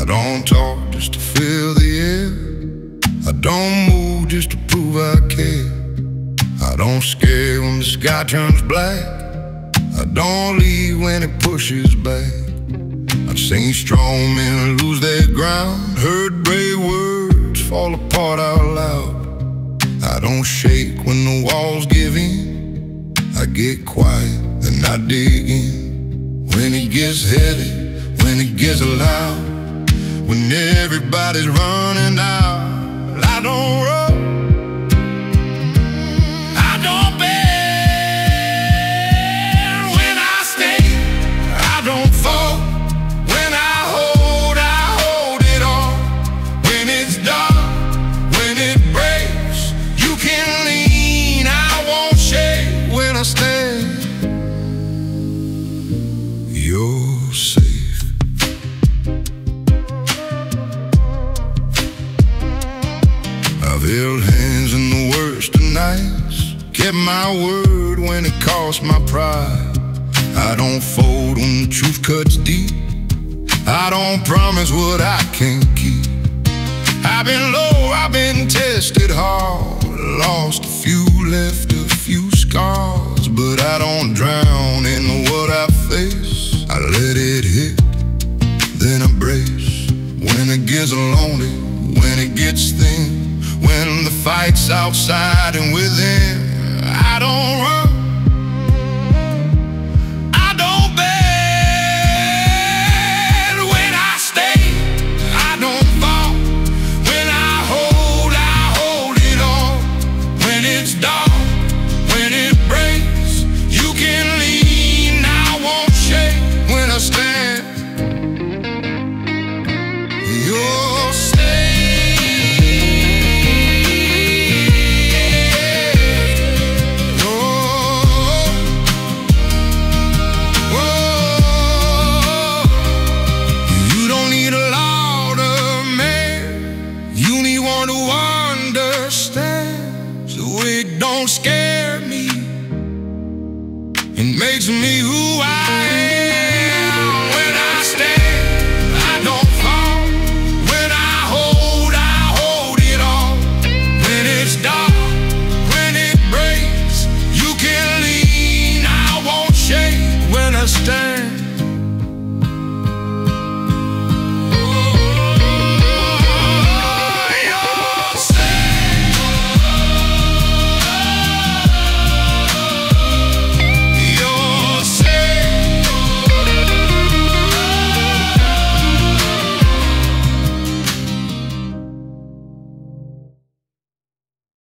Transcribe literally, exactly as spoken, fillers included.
don't talk just to fill the air. I don't move just to prove I care. I don't scare when the sky turns black. I don't leave when it pushes back. I've seen strong men lose their ground, heard brave words fall apart out loud. I don't shake when the walls give in. I get quiet and I dig in. When it gets heavy, when it gets loud, when everybody's running out, I don't run, I don't bend. When I stay, I don't fall. When I hold, I hold it all. When it's dark, when it breaks, you can lean, I won't shake. When I stand, you're safe. I've held hands in the worst of nights, kept my word when it cost my pride. I don't fold when the truth cuts deep. I don't promise what I can't keep. I've been low, I've been tested hard, lost a few, left a few scars. But I don't drown in what I face. I let it hit, then I brace. When it gets lonely, when it gets thin, when the fight's outside and within, I don't run,